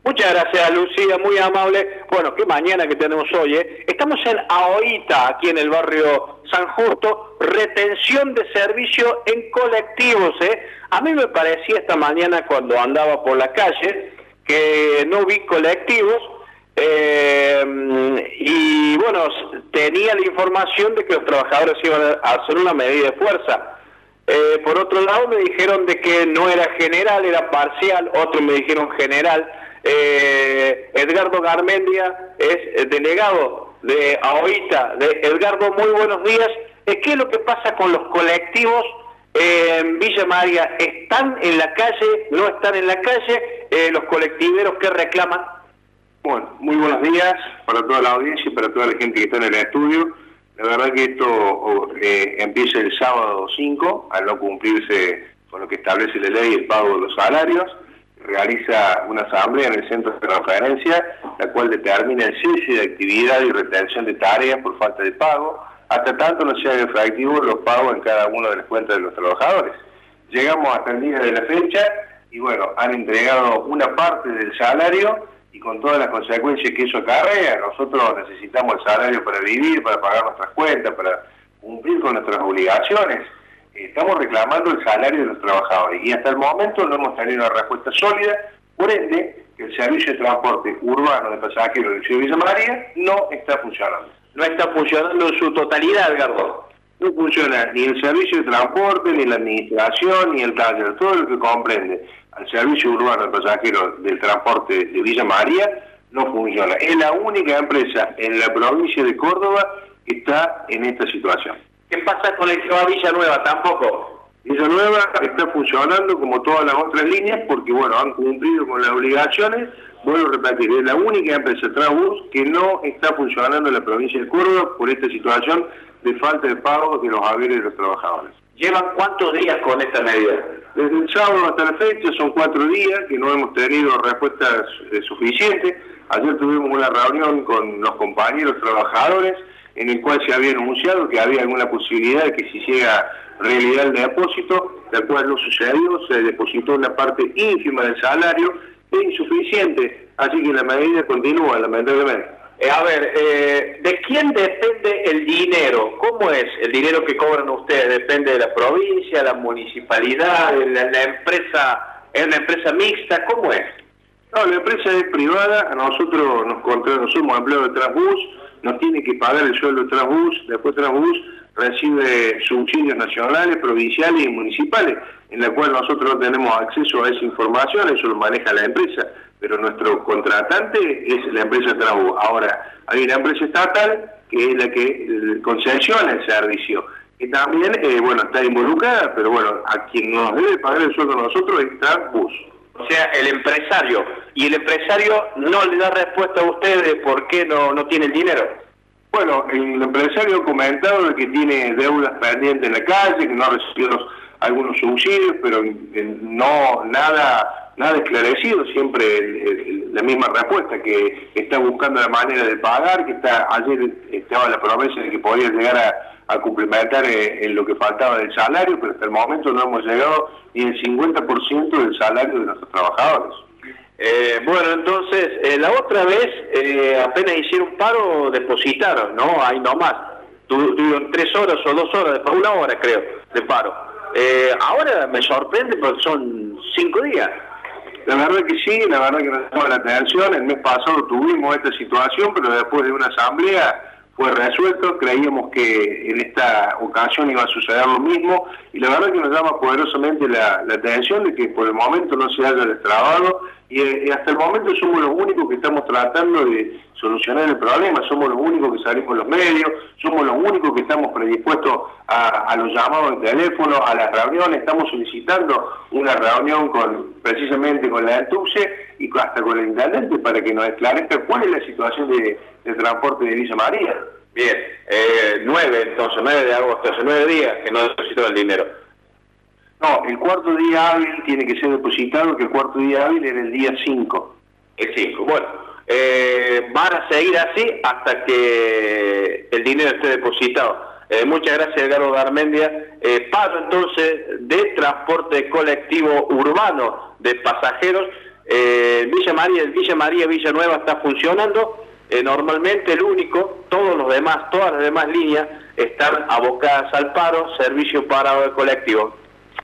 Muchas gracias, Lucía, muy amable. Bueno, qué mañana que tenemos hoy, ¿eh? Estamos en Ahoita, aquí en el barrio San Justo, retención de servicio en colectivos, ¿eh? A mí me parecía esta mañana cuando andaba por la calle que no vi colectivos y bueno, tenía la información de que los trabajadores iban a hacer una medida de fuerza. Por otro lado me dijeron de que no era general, era parcial, otros me dijeron general. Edgardo Garmendia es delegado de Ahoita. Edgardo, muy buenos días. ¿Qué es lo que pasa con los colectivos en Villa María? ¿Están en la calle? ¿No están en la calle? ¿Los colectiveros qué reclaman? Bueno, muy buenos días para toda la audiencia y para toda la gente que está en el estudio. La verdad que esto empieza el sábado 5, al no cumplirse con lo que establece la ley el pago de los salarios. Realiza una asamblea en el centro de transferencia, la cual determina el cese de actividad y retención de tareas por falta de pago, hasta tanto no se hagan efectivos los pagos en cada una de las cuentas de los trabajadores. Llegamos hasta el día de la fecha y bueno, han entregado una parte del salario y con todas las consecuencias que eso acarrea. Nosotros necesitamos el salario para vivir, para pagar nuestras cuentas, para cumplir con nuestras obligaciones. Estamos reclamando el salario de los trabajadores y hasta el momento no hemos tenido una respuesta sólida, por ende que el servicio de transporte urbano de pasajeros de Ciudad Villa María no está funcionando. No está funcionando en su totalidad, Edgardo. No funciona ni el servicio de transporte, ni la administración, ni el taller, todo lo que comprende al servicio urbano de pasajeros del transporte de Villa María no funciona. Es la única empresa en la provincia de Córdoba que está en esta situación. ¿Qué pasa con el que va a Villanueva? Tampoco. Villanueva está funcionando como todas las otras líneas porque, bueno, han cumplido con las obligaciones. Vuelvo a repetir, es la única empresa Trabús que no está funcionando en la provincia de Córdoba por esta situación de falta de pago de los haberes de los trabajadores. ¿Llevan cuántos días con esta medida? Desde el sábado hasta la fecha son 4 días que no hemos tenido respuestas suficientes. Ayer tuvimos una reunión con los compañeros trabajadores en el cual se había anunciado que había alguna posibilidad de que se hiciera realidad el depósito, la cual no sucedió, se depositó una parte ínfima del salario, es insuficiente, así que la medida continúa, lamentablemente. ¿De quién depende el dinero? ¿Cómo es el dinero que cobran ustedes? ¿Depende de la provincia, la municipalidad, la empresa? ¿Es una empresa mixta? ¿Cómo es? No, la empresa es privada, a nosotros somos empleados de Transbus, nos tiene que pagar el sueldo de Transbus, después Transbus recibe subsidios nacionales, provinciales y municipales, en la cual nosotros no tenemos acceso a esa información, eso lo maneja la empresa, pero nuestro contratante es la empresa Transbus. Ahora, hay una empresa estatal que es la que concesiona el servicio, que también, bueno, está involucrada, pero bueno, a quien nos debe pagar el sueldo a nosotros es Transbus. O sea, el empresario. ¿Y el empresario no le da respuesta a ustedes de por qué no tiene el dinero? Bueno, el empresario ha comentado de que tiene deudas pendientes en la calle, que no ha recibido algunos subsidios, pero no nada esclarecido, siempre la misma respuesta, que está buscando la manera de pagar, que ayer estaba la promesa de que podía llegar a complementar en lo que faltaba del salario, pero hasta el momento no hemos llegado ni el 50% del salario de nuestros trabajadores. Bueno, entonces, la otra vez, apenas hicieron paro, depositaron, ¿no? Ahí nomás. Tuvieron 3 horas o 2 horas, después 1 hora, creo, de paro. Ahora me sorprende porque son 5 días. La verdad que sí, la verdad que nos llama la atención. El mes pasado tuvimos esta situación, pero después de una asamblea fue resuelto. Creíamos que en esta ocasión iba a suceder lo mismo y la verdad que nos llama poderosamente la atención de que por el momento no se haya destrabado y hasta el momento somos los únicos que estamos tratando de solucionar el problema, somos los únicos que salimos los medios, somos los únicos que estamos predispuestos a los llamados de teléfono, a las reuniones. Estamos solicitando una reunión precisamente con la ENTUCE y hasta con el intendente para que nos esclarezca cuál es la situación de transporte de Villa María. Bien, 9 de agosto, hace 9 días que no depositaron el dinero. No, el cuarto día hábil tiene que ser depositado, que el cuarto día hábil era el día 5. El 5, bueno. Van a seguir así hasta que el dinero esté depositado. Muchas gracias, Edgardo Garmendia. Paso entonces de transporte colectivo urbano de pasajeros Villa María, Villanueva está funcionando normalmente, todas las demás líneas están abocadas al paro, servicio parado de colectivo.